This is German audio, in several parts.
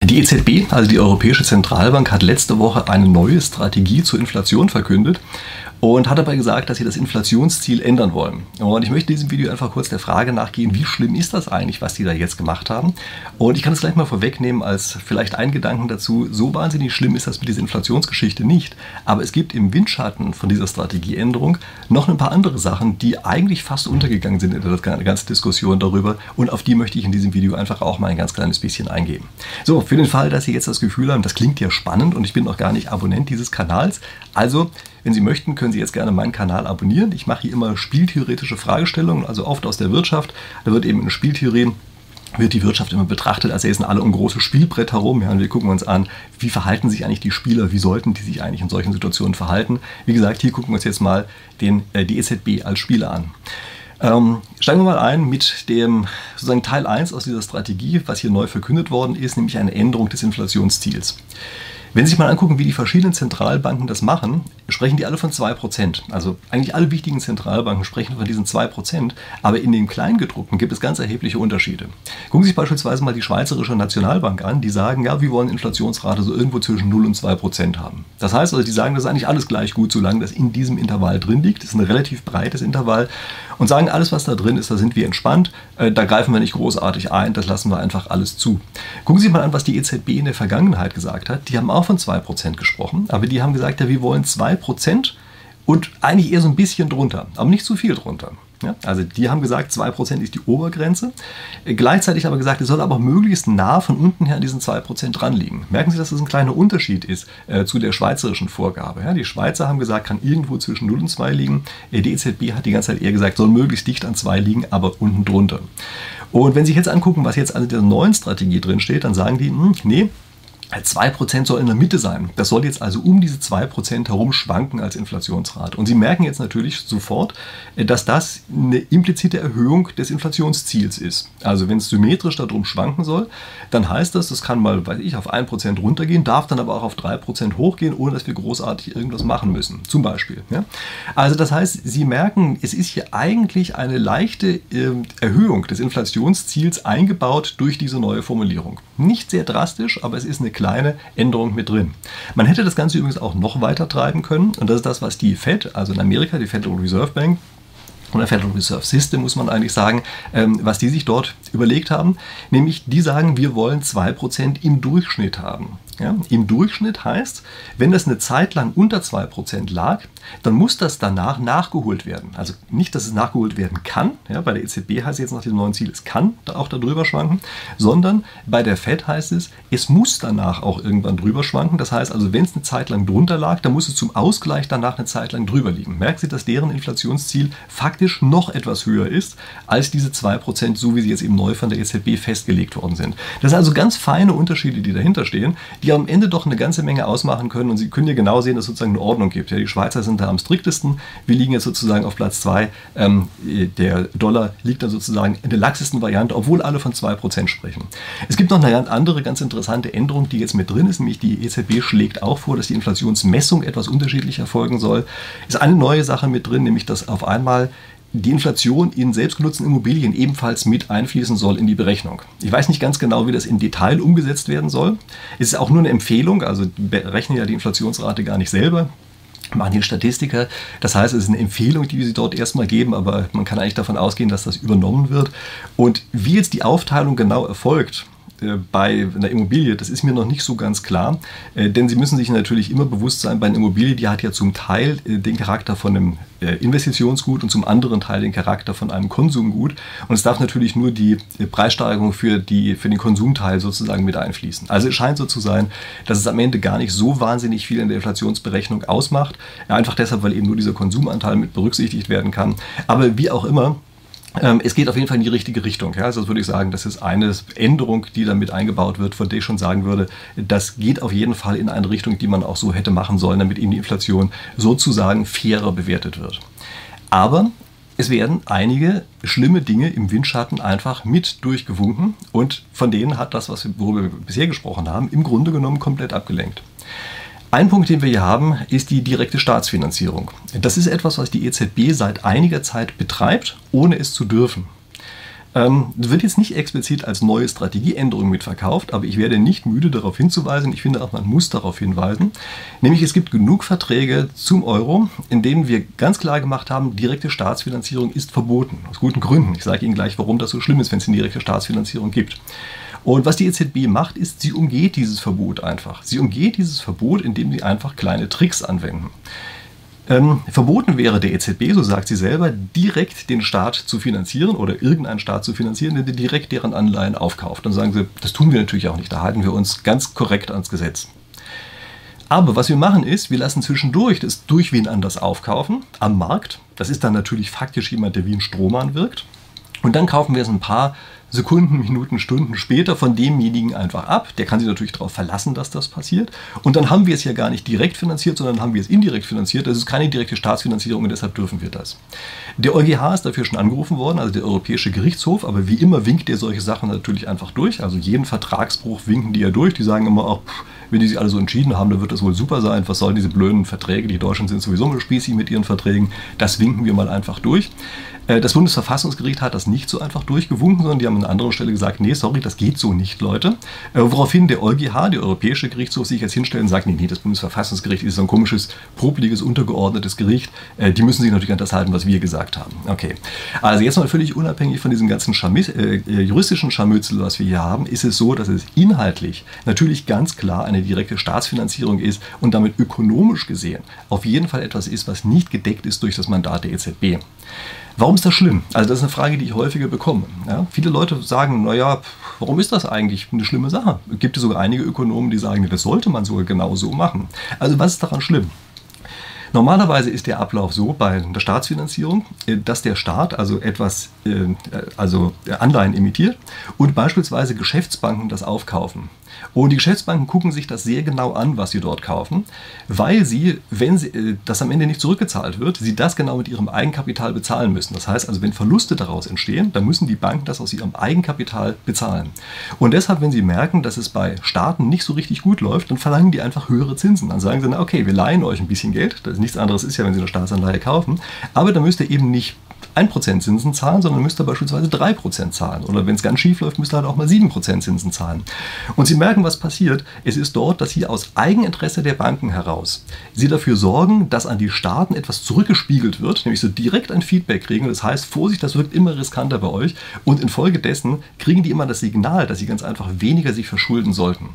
Die EZB, also die Europäische Zentralbank, hat letzte Woche eine neue Strategie zur Inflation verkündet und hat dabei gesagt, dass sie das Inflationsziel ändern wollen. Und ich möchte in diesem Video einfach kurz der Frage nachgehen, wie schlimm ist das eigentlich, was die da jetzt gemacht haben? Und ich kann es gleich mal vorwegnehmen als vielleicht einen Gedanken dazu. So wahnsinnig schlimm ist das mit dieser Inflationsgeschichte nicht. Aber es gibt im Windschatten von dieser Strategieänderung noch ein paar andere Sachen, die eigentlich fast untergegangen sind in der ganzen Diskussion darüber. Und auf die möchte ich in diesem Video einfach auch mal ein ganz kleines bisschen eingehen. So, für den Fall, dass Sie jetzt das Gefühl haben, das klingt ja spannend und ich bin noch gar nicht Abonnent dieses Kanals. Also, wenn Sie möchten, können Sie jetzt gerne meinen Kanal abonnieren. Ich mache hier immer spieltheoretische Fragestellungen, also oft aus der Wirtschaft. Da wird eben in Spieltheorie die Wirtschaft immer betrachtet, als säßen alle um große Spielbrett herum. Ja, und wir gucken uns an, wie verhalten sich eigentlich die Spieler, wie sollten die sich eigentlich in solchen Situationen verhalten. Wie gesagt, hier gucken wir uns jetzt mal die EZB als Spieler an. Steigen wir mal ein mit dem sozusagen Teil 1 aus dieser Strategie, was hier neu verkündet worden ist, nämlich eine Änderung des Inflationsziels. Wenn Sie sich mal angucken, wie die verschiedenen Zentralbanken das machen, sprechen die alle von 2%. Also eigentlich alle wichtigen Zentralbanken sprechen von diesen 2%, aber in den Kleingedruckten gibt es ganz erhebliche Unterschiede. Gucken Sie sich beispielsweise mal die Schweizerische Nationalbank an, die sagen, ja, wir wollen Inflationsrate so irgendwo zwischen 0 und 2% haben. Das heißt also, die sagen, das ist eigentlich alles gleich gut, solange das in diesem Intervall drin liegt. Das ist ein relativ breites Intervall und sagen, alles was da drin ist, da sind wir entspannt, da greifen wir nicht großartig ein, das lassen wir einfach alles zu. Gucken Sie mal an, was die EZB in der Vergangenheit gesagt hat. Die haben auch von 2% gesprochen, aber die haben gesagt, ja, wir wollen 2% und eigentlich eher so ein bisschen drunter, aber nicht zu viel drunter. Ja, also die haben gesagt, 2% ist die Obergrenze, gleichzeitig aber gesagt, es soll aber möglichst nah von unten her an diesen 2% dran liegen. Merken Sie, dass das ein kleiner Unterschied ist zu der schweizerischen Vorgabe. Ja, die Schweizer haben gesagt, kann irgendwo zwischen 0 und 2 liegen. Die EZB hat die ganze Zeit eher gesagt, soll möglichst dicht an 2 liegen, aber unten drunter. Und wenn Sie sich jetzt angucken, was jetzt an der neuen Strategie drin steht, dann sagen die, nee, 2% soll in der Mitte sein. Das soll jetzt also um diese 2% herum schwanken als Inflationsrate. Und Sie merken jetzt natürlich sofort, dass das eine implizite Erhöhung des Inflationsziels ist. Also wenn es symmetrisch darum schwanken soll, dann heißt das, das kann mal, weiß ich, auf 1% runtergehen, darf dann aber auch auf 3% hochgehen, ohne dass wir großartig irgendwas machen müssen. Zum Beispiel. Ja? Also das heißt, Sie merken, es ist hier eigentlich eine leichte Erhöhung des Inflationsziels eingebaut durch diese neue Formulierung. Nicht sehr drastisch, aber es ist eine kleine Änderung mit drin. Man hätte das Ganze übrigens auch noch weiter treiben können und das ist das, was die Fed, also in Amerika, die Federal Reserve Bank, oder Federal Reserve System, muss man eigentlich sagen, was die sich dort überlegt haben. Nämlich, die sagen, wir wollen 2% im Durchschnitt haben. Ja, im Durchschnitt heißt, wenn das eine Zeit lang unter 2% lag, dann muss das danach nachgeholt werden. Also nicht, dass es nachgeholt werden kann, ja, bei der EZB heißt es jetzt nach dem neuen Ziel, es kann auch darüber schwanken, sondern bei der Fed heißt es muss danach auch irgendwann drüber schwanken. Das heißt also, wenn es eine Zeit lang drunter lag, dann muss es zum Ausgleich danach eine Zeit lang drüber liegen. Merken Sie, dass deren Inflationsziel faktisch noch etwas höher ist als diese 2%, so wie sie jetzt eben neu von der EZB festgelegt worden sind. Das sind also ganz feine Unterschiede, die dahinter stehen, die am Ende doch eine ganze Menge ausmachen können und Sie können ja genau sehen, dass es sozusagen eine Ordnung gibt. Ja, die Schweizer sind da am striktesten, wir liegen jetzt sozusagen auf Platz 2, der Dollar liegt dann sozusagen in der laxesten Variante, obwohl alle von 2% sprechen. Es gibt noch eine andere ganz interessante Änderung, die jetzt mit drin ist, nämlich die EZB schlägt auch vor, dass die Inflationsmessung etwas unterschiedlich erfolgen soll. Ist eine neue Sache mit drin, nämlich dass auf einmal die Inflation in selbstgenutzten Immobilien ebenfalls mit einfließen soll in die Berechnung. Ich weiß nicht ganz genau, wie das im Detail umgesetzt werden soll. Es ist auch nur eine Empfehlung, also berechnen ja die Inflationsrate gar nicht selber, machen die Statistiker. Das heißt, es ist eine Empfehlung, die sie dort erstmal geben, aber man kann eigentlich davon ausgehen, dass das übernommen wird. Und wie jetzt die Aufteilung genau erfolgt, bei einer Immobilie, das ist mir noch nicht so ganz klar, denn Sie müssen sich natürlich immer bewusst sein, bei einer Immobilie, die hat ja zum Teil den Charakter von einem Investitionsgut und zum anderen Teil den Charakter von einem Konsumgut und es darf natürlich nur die Preissteigerung für den Konsumteil sozusagen mit einfließen. Also es scheint so zu sein, dass es am Ende gar nicht so wahnsinnig viel in der Inflationsberechnung ausmacht, einfach deshalb, weil eben nur dieser Konsumanteil mit berücksichtigt werden kann. Aber wie auch immer, es geht auf jeden Fall in die richtige Richtung. Ja? Also das würde ich sagen, das ist eine Änderung, die damit eingebaut wird, von der ich schon sagen würde, das geht auf jeden Fall in eine Richtung, die man auch so hätte machen sollen, damit eben die Inflation sozusagen fairer bewertet wird. Aber es werden einige schlimme Dinge im Windschatten einfach mit durchgewunken und von denen hat das, worüber wir bisher gesprochen haben, im Grunde genommen komplett abgelenkt. Ein Punkt, den wir hier haben, ist die direkte Staatsfinanzierung. Das ist etwas, was die EZB seit einiger Zeit betreibt, ohne es zu dürfen. Wird jetzt nicht explizit als neue Strategieänderung mitverkauft, aber ich werde nicht müde darauf hinzuweisen, ich finde auch, man muss darauf hinweisen, nämlich es gibt genug Verträge zum Euro, in denen wir ganz klar gemacht haben, direkte Staatsfinanzierung ist verboten, aus guten Gründen. Ich sage Ihnen gleich, warum das so schlimm ist, wenn es eine direkte Staatsfinanzierung gibt. Und was die EZB macht, ist, sie umgeht dieses Verbot einfach. Sie umgeht dieses Verbot, indem sie einfach kleine Tricks anwenden. Verboten wäre der EZB, so sagt sie selber, direkt den Staat zu finanzieren oder irgendeinen Staat zu finanzieren, der direkt deren Anleihen aufkauft. Dann sagen sie, das tun wir natürlich auch nicht, da halten wir uns ganz korrekt ans Gesetz. Aber was wir machen ist, wir lassen zwischendurch das durch wen anders aufkaufen, am Markt. Das ist dann natürlich faktisch jemand, der wie ein Strohmann wirkt. Und dann kaufen wir es ein paar Sekunden, Minuten, Stunden später von demjenigen einfach ab. Der kann sich natürlich darauf verlassen, dass das passiert. Und dann haben wir es ja gar nicht direkt finanziert, sondern haben wir es indirekt finanziert. Das ist keine direkte Staatsfinanzierung und deshalb dürfen wir das. Der EuGH ist dafür schon angerufen worden, also der Europäische Gerichtshof. Aber wie immer winkt der solche Sachen natürlich einfach durch. Also jeden Vertragsbruch winken die ja durch. Die sagen immer auch, wenn die sich alle so entschieden haben, dann wird das wohl super sein. Was sollen diese blöden Verträge? Die Deutschen sind sowieso mal spießig mit ihren Verträgen. Das winken wir mal einfach durch. Das Bundesverfassungsgericht hat das nicht so einfach durchgewunken, sondern die haben an einer anderen Stelle gesagt, nee, sorry, das geht so nicht, Leute. Woraufhin der EuGH, der Europäische Gerichtshof, sich jetzt hinstellt und sagt, nee, das Bundesverfassungsgericht ist so ein komisches, popeliges, untergeordnetes Gericht. Die müssen sich natürlich an das halten, was wir gesagt haben. Okay, also jetzt mal völlig unabhängig von diesem ganzen juristischen Scharmützel, was wir hier haben, ist es so, dass es inhaltlich natürlich ganz klar eine direkte Staatsfinanzierung ist und damit ökonomisch gesehen auf jeden Fall etwas ist, was nicht gedeckt ist durch das Mandat der EZB. Warum ist das schlimm? Also das ist eine Frage, die ich häufiger bekomme. Ja, viele Leute sagen, naja, warum ist das eigentlich eine schlimme Sache? Es gibt sogar einige Ökonomen, die sagen, das sollte man sogar genau so machen. Also was ist daran schlimm? Normalerweise ist der Ablauf so bei der Staatsfinanzierung, dass der Staat also Anleihen emittiert und beispielsweise Geschäftsbanken das aufkaufen. Und die Geschäftsbanken gucken sich das sehr genau an, was sie dort kaufen, weil sie, wenn das am Ende nicht zurückgezahlt wird, sie das genau mit ihrem Eigenkapital bezahlen müssen. Das heißt also, wenn Verluste daraus entstehen, dann müssen die Banken das aus ihrem Eigenkapital bezahlen. Und deshalb, wenn sie merken, dass es bei Staaten nicht so richtig gut läuft, dann verlangen die einfach höhere Zinsen. Dann sagen sie, na okay, wir leihen euch ein bisschen Geld, das ist nichts anderes ist ja, wenn sie eine Staatsanleihe kaufen, aber dann müsst ihr eben nicht 1% Zinsen zahlen, sondern müsst ihr beispielsweise 3% zahlen. Oder wenn es ganz schief läuft, müsst ihr halt auch mal 7% Zinsen zahlen. Und Sie merken, was passiert. Es ist dort, dass hier aus Eigeninteresse der Banken heraus sie dafür sorgen, dass an die Staaten etwas zurückgespiegelt wird, nämlich so direkt ein Feedback kriegen. Das heißt, Vorsicht, das wirkt immer riskanter bei euch. Und infolgedessen kriegen die immer das Signal, dass sie ganz einfach weniger sich verschulden sollten.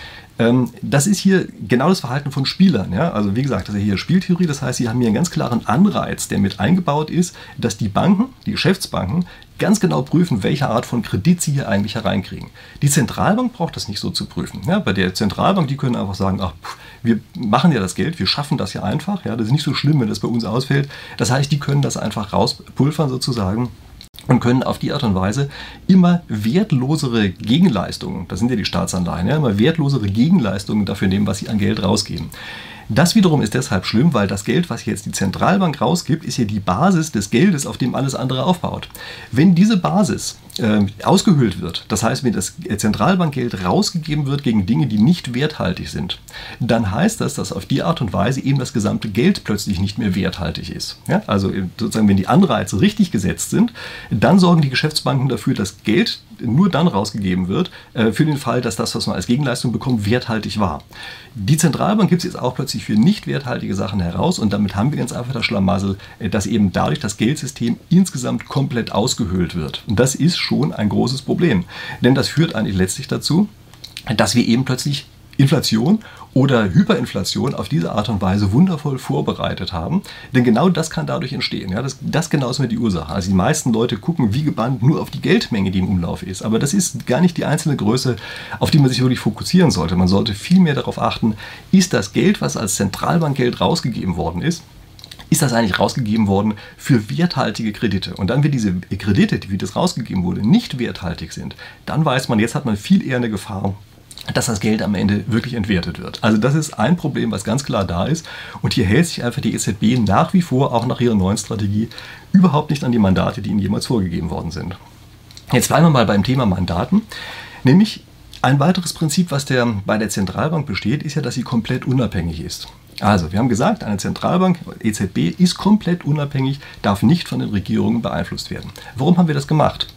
Das ist hier genau das Verhalten von Spielern. Ja? Also wie gesagt, das ist hier Spieltheorie, das heißt, sie haben hier einen ganz klaren Anreiz, der mit eingebaut ist, dass die Banken, die Geschäftsbanken, ganz genau prüfen, welche Art von Kredit sie hier eigentlich hereinkriegen. Die Zentralbank braucht das nicht so zu prüfen. Ja? Bei der Zentralbank, die können einfach sagen, ach, wir machen ja das Geld, wir schaffen das ja einfach. Ja? Das ist nicht so schlimm, wenn das bei uns ausfällt. Das heißt, die können das einfach rauspulvern sozusagen. Und können auf die Art und Weise immer wertlosere Gegenleistungen, das sind ja die Staatsanleihen, ja, immer wertlosere Gegenleistungen dafür nehmen, was sie an Geld rausgeben. Das wiederum ist deshalb schlimm, weil das Geld, was jetzt die Zentralbank rausgibt, ist ja die Basis des Geldes, auf dem alles andere aufbaut. Wenn diese Basis ausgehöhlt wird, das heißt, wenn das Zentralbankgeld rausgegeben wird gegen Dinge, die nicht werthaltig sind, dann heißt das, dass auf die Art und Weise eben das gesamte Geld plötzlich nicht mehr werthaltig ist. Ja? Also sozusagen, wenn die Anreize richtig gesetzt sind, dann sorgen die Geschäftsbanken dafür, dass Geld nur dann rausgegeben wird, für den Fall, dass das, was man als Gegenleistung bekommt, werthaltig war. Die Zentralbank gibt es jetzt auch plötzlich für nicht werthaltige Sachen heraus und damit haben wir ganz einfach das Schlamassel, dass eben dadurch das Geldsystem insgesamt komplett ausgehöhlt wird. Und das ist schon ein großes Problem, denn das führt eigentlich letztlich dazu, dass wir eben plötzlich Inflation oder Hyperinflation auf diese Art und Weise wundervoll vorbereitet haben. Denn genau das kann dadurch entstehen. Ja, das genau ist mir die Ursache. Also die meisten Leute gucken wie gebannt nur auf die Geldmenge, die im Umlauf ist. Aber das ist gar nicht die einzelne Größe, auf die man sich wirklich fokussieren sollte. Man sollte viel mehr darauf achten, ist das Geld, was als Zentralbankgeld rausgegeben worden ist das eigentlich rausgegeben worden für werthaltige Kredite. Und dann, wenn diese Kredite, wie das rausgegeben wurde, nicht werthaltig sind, dann weiß man, jetzt hat man viel eher eine Gefahr, dass das Geld am Ende wirklich entwertet wird. Also das ist ein Problem, was ganz klar da ist. Und hier hält sich einfach die EZB nach wie vor, auch nach ihrer neuen Strategie, überhaupt nicht an die Mandate, die ihnen jemals vorgegeben worden sind. Jetzt bleiben wir mal beim Thema Mandaten. Nämlich ein weiteres Prinzip, was bei der Zentralbank besteht, ist ja, dass sie komplett unabhängig ist. Also, wir haben gesagt, eine Zentralbank, EZB, ist komplett unabhängig, darf nicht von den Regierungen beeinflusst werden. Warum haben wir das gemacht?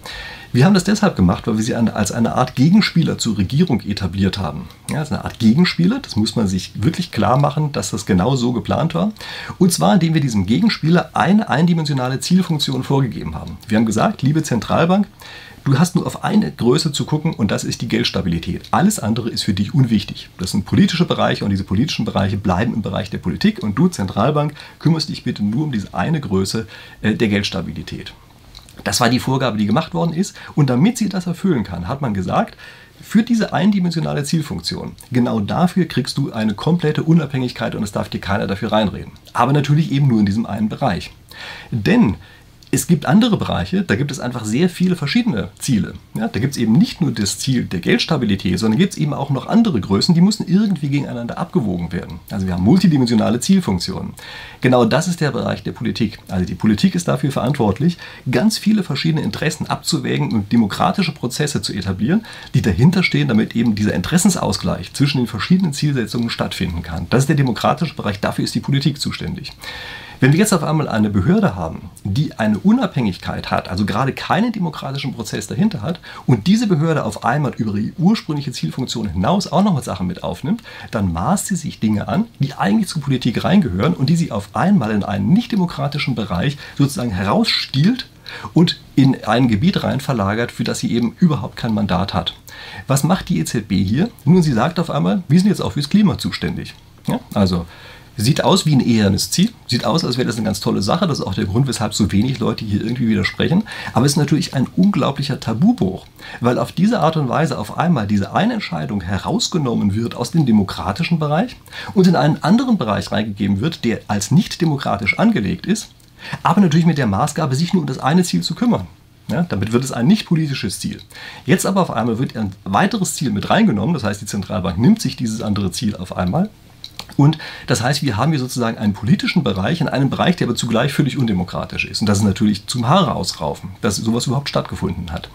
Wir haben das deshalb gemacht, weil wir sie als eine Art Gegenspieler zur Regierung etabliert haben. Ja, das ist eine Art Gegenspieler, das muss man sich wirklich klar machen, dass das genau so geplant war. Und zwar, indem wir diesem Gegenspieler eine eindimensionale Zielfunktion vorgegeben haben. Wir haben gesagt, liebe Zentralbank, du hast nur auf eine Größe zu gucken und das ist die Geldstabilität. Alles andere ist für dich unwichtig. Das sind politische Bereiche und diese politischen Bereiche bleiben im Bereich der Politik und du, Zentralbank, kümmerst dich bitte nur um diese eine Größe der Geldstabilität. Das war die Vorgabe, die gemacht worden ist und damit sie das erfüllen kann, hat man gesagt, für diese eindimensionale Zielfunktion, genau dafür kriegst du eine komplette Unabhängigkeit und es darf dir keiner dafür reinreden. Aber natürlich eben nur in diesem einen Bereich. Denn es gibt andere Bereiche, da gibt es einfach sehr viele verschiedene Ziele. Ja, da gibt es eben nicht nur das Ziel der Geldstabilität, sondern gibt es eben auch noch andere Größen, die müssen irgendwie gegeneinander abgewogen werden. Also wir haben multidimensionale Zielfunktionen. Genau das ist der Bereich der Politik. Also die Politik ist dafür verantwortlich, ganz viele verschiedene Interessen abzuwägen und demokratische Prozesse zu etablieren, die dahinter stehen, damit eben dieser Interessensausgleich zwischen den verschiedenen Zielsetzungen stattfinden kann. Das ist der demokratische Bereich, dafür ist die Politik zuständig. Wenn wir jetzt auf einmal eine Behörde haben, die eine Unabhängigkeit hat, also gerade keinen demokratischen Prozess dahinter hat und diese Behörde auf einmal über die ursprüngliche Zielfunktion hinaus auch nochmal Sachen mit aufnimmt, dann maßt sie sich Dinge an, die eigentlich zur Politik reingehören und die sie auf einmal in einen nicht demokratischen Bereich sozusagen herausstiehlt und in ein Gebiet rein verlagert, für das sie eben überhaupt kein Mandat hat. Was macht die EZB hier? Nun, sie sagt auf einmal, wir sind jetzt auch fürs Klima zuständig. Ja, also sieht aus wie ein ehernes Ziel, sieht aus, als wäre das eine ganz tolle Sache. Das ist auch der Grund, weshalb so wenig Leute hier irgendwie widersprechen. Aber es ist natürlich ein unglaublicher Tabubruch, weil auf diese Art und Weise auf einmal diese eine Entscheidung herausgenommen wird aus dem demokratischen Bereich und in einen anderen Bereich reingegeben wird, der als nicht demokratisch angelegt ist, aber natürlich mit der Maßgabe, sich nur um das eine Ziel zu kümmern. Ja, damit wird es ein nicht politisches Ziel. Jetzt aber auf einmal wird ein weiteres Ziel mit reingenommen, das heißt, die Zentralbank nimmt sich dieses andere Ziel auf einmal. Und das heißt, wir haben hier sozusagen einen politischen Bereich in einem Bereich, der aber zugleich völlig undemokratisch ist. Und das ist natürlich zum Haare ausraufen, dass sowas überhaupt stattgefunden hat.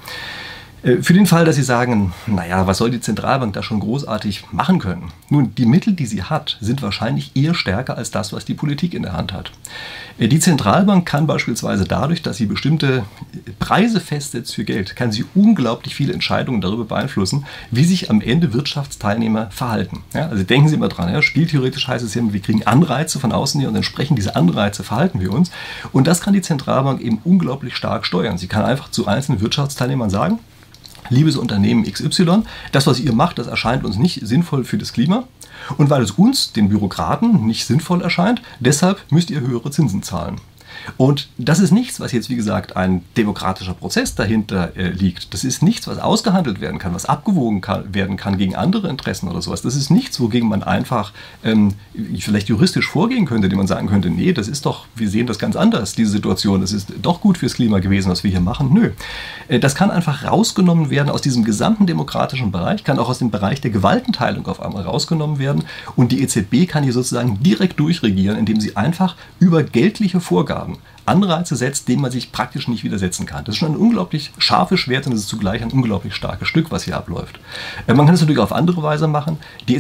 Für den Fall, dass Sie sagen, naja, was soll die Zentralbank da schon großartig machen können? Nun, die Mittel, die sie hat, sind wahrscheinlich eher stärker als das, was die Politik in der Hand hat. Die Zentralbank kann beispielsweise dadurch, dass sie bestimmte Preise festsetzt für Geld, kann sie unglaublich viele Entscheidungen darüber beeinflussen, wie sich am Ende Wirtschaftsteilnehmer verhalten. Ja, also denken Sie immer dran, ja, spieltheoretisch heißt es ja, wir kriegen Anreize von außen hier und entsprechend diese Anreize verhalten wir uns. Und das kann die Zentralbank eben unglaublich stark steuern. Sie kann einfach zu einzelnen Wirtschaftsteilnehmern sagen, liebes Unternehmen XY, das, was ihr macht, das erscheint uns nicht sinnvoll für das Klima. Und weil es uns, den Bürokraten, nicht sinnvoll erscheint, deshalb müsst ihr höhere Zinsen zahlen. Und das ist nichts, was jetzt, wie gesagt, ein demokratischer Prozess dahinter liegt. Das ist nichts, was ausgehandelt werden kann, was abgewogen werden kann gegen andere Interessen oder sowas. Das ist nichts, wogegen man einfach vielleicht juristisch vorgehen könnte, indem man sagen könnte, nee, das ist doch, wir sehen das ganz anders, diese Situation, das ist doch gut fürs Klima gewesen, was wir hier machen. Nö. Das kann einfach rausgenommen werden aus diesem gesamten demokratischen Bereich, kann auch aus dem Bereich der Gewaltenteilung auf einmal rausgenommen werden und die EZB kann hier sozusagen direkt durchregieren, indem sie einfach über geldliche Vorgaben Anreize setzt, denen man sich praktisch nicht widersetzen kann. Das ist schon ein unglaublich scharfes Schwert und es ist zugleich ein unglaublich starkes Stück, was hier abläuft. Man kann es natürlich auf andere Weise machen. Die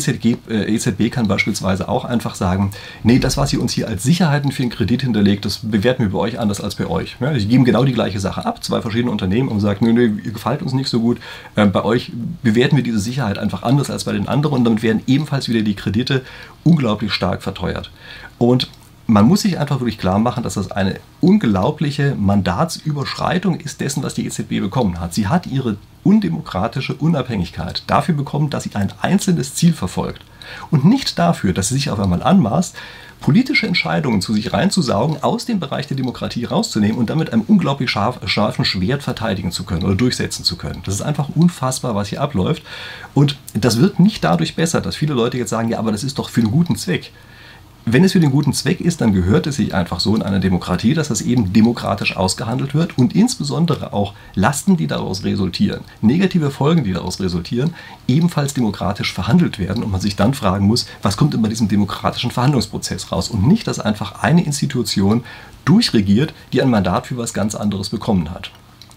EZB kann beispielsweise auch einfach sagen, nee, das, was ihr uns hier als Sicherheiten für einen Kredit hinterlegt, das bewerten wir bei euch anders als bei euch. Ja, sie geben genau die gleiche Sache ab, zwei verschiedene Unternehmen und sagen, nee, ihr gefällt uns nicht so gut. Bei euch bewerten wir diese Sicherheit einfach anders als bei den anderen und damit werden ebenfalls wieder die Kredite unglaublich stark verteuert. Und man muss sich einfach wirklich klar machen, dass das eine unglaubliche Mandatsüberschreitung ist dessen, was die EZB bekommen hat. Sie hat ihre undemokratische Unabhängigkeit dafür bekommen, dass sie ein einzelnes Ziel verfolgt. Und nicht dafür, dass sie sich auf einmal anmaßt, politische Entscheidungen zu sich reinzusaugen, aus dem Bereich der Demokratie rauszunehmen und damit einem unglaublich scharfen Schwert verteidigen zu können oder durchsetzen zu können. Das ist einfach unfassbar, was hier abläuft. Und das wird nicht dadurch besser, dass viele Leute jetzt sagen, ja, aber das ist doch für einen guten Zweck. Wenn es für den guten Zweck ist, dann gehört es sich einfach so in einer Demokratie, dass das eben demokratisch ausgehandelt wird und insbesondere auch Lasten, die daraus resultieren, negative Folgen, die daraus resultieren, ebenfalls demokratisch verhandelt werden und man sich dann fragen muss, was kommt denn bei diesem demokratischen Verhandlungsprozess raus und nicht, dass einfach eine Institution durchregiert, die ein Mandat für was ganz anderes bekommen hat.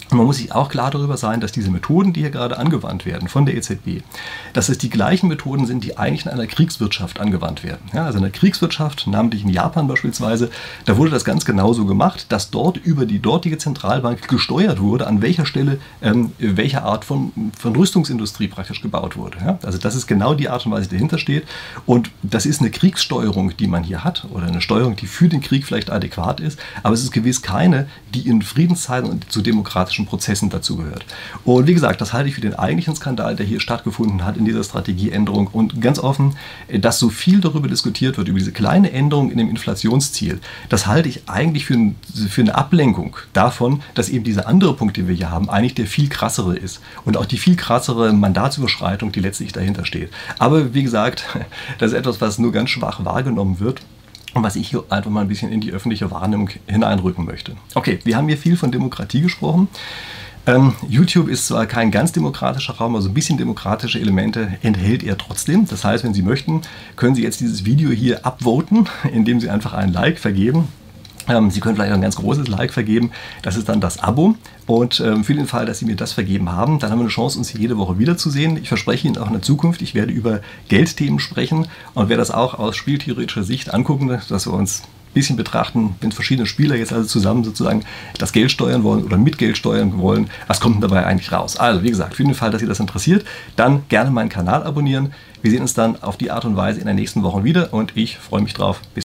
Und man muss sich auch klar darüber sein, dass diese Methoden, die hier gerade angewandt werden von der EZB, dass es die gleichen Methoden sind, die eigentlich in einer Kriegswirtschaft angewandt werden. Ja, also in der Kriegswirtschaft, namentlich in Japan beispielsweise, da wurde das ganz genauso gemacht, dass dort über die dortige Zentralbank gesteuert wurde, an welcher Stelle welche Art von Rüstungsindustrie praktisch gebaut wurde. Ja, also das ist genau die Art und Weise, die dahinter steht. Und das ist eine Kriegssteuerung, die man hier hat, oder eine Steuerung, die für den Krieg vielleicht adäquat ist, aber es ist gewiss keine, die in Friedenszeiten und zu demokratischen Prozessen dazugehört. Und wie gesagt, das halte ich für den eigentlichen Skandal, der hier stattgefunden hat in dieser Strategieänderung. Und ganz offen, dass so viel darüber diskutiert wird, über diese kleine Änderung in dem Inflationsziel, das halte ich eigentlich für eine Ablenkung davon, dass eben dieser andere Punkt, den wir hier haben, eigentlich der viel krassere ist. Und auch die viel krassere Mandatsüberschreitung, die letztlich dahinter steht. Aber wie gesagt, das ist etwas, was nur ganz schwach wahrgenommen wird. Und was ich hier einfach mal ein bisschen in die öffentliche Wahrnehmung hineinrücken möchte. Okay, wir haben hier viel von Demokratie gesprochen. YouTube ist zwar kein ganz demokratischer Raum, aber so ein bisschen demokratische Elemente enthält er trotzdem. Das heißt, wenn Sie möchten, können Sie jetzt dieses Video hier upvoten, indem Sie einfach einen Like vergeben. Sie können vielleicht auch ein ganz großes Like vergeben, das ist dann das Abo. Und für den Fall, dass Sie mir das vergeben haben, dann haben wir eine Chance, uns hier jede Woche wiederzusehen. Ich verspreche Ihnen auch in der Zukunft, ich werde über Geldthemen sprechen und werde das auch aus spieltheoretischer Sicht angucken, dass wir uns ein bisschen betrachten, wenn verschiedene Spieler jetzt also zusammen sozusagen das Geld steuern wollen oder mit Geld steuern wollen, was kommt denn dabei eigentlich raus? Also wie gesagt, für den Fall, dass Sie das interessiert, dann gerne meinen Kanal abonnieren. Wir sehen uns dann auf die Art und Weise in der nächsten Woche wieder und ich freue mich drauf. Bis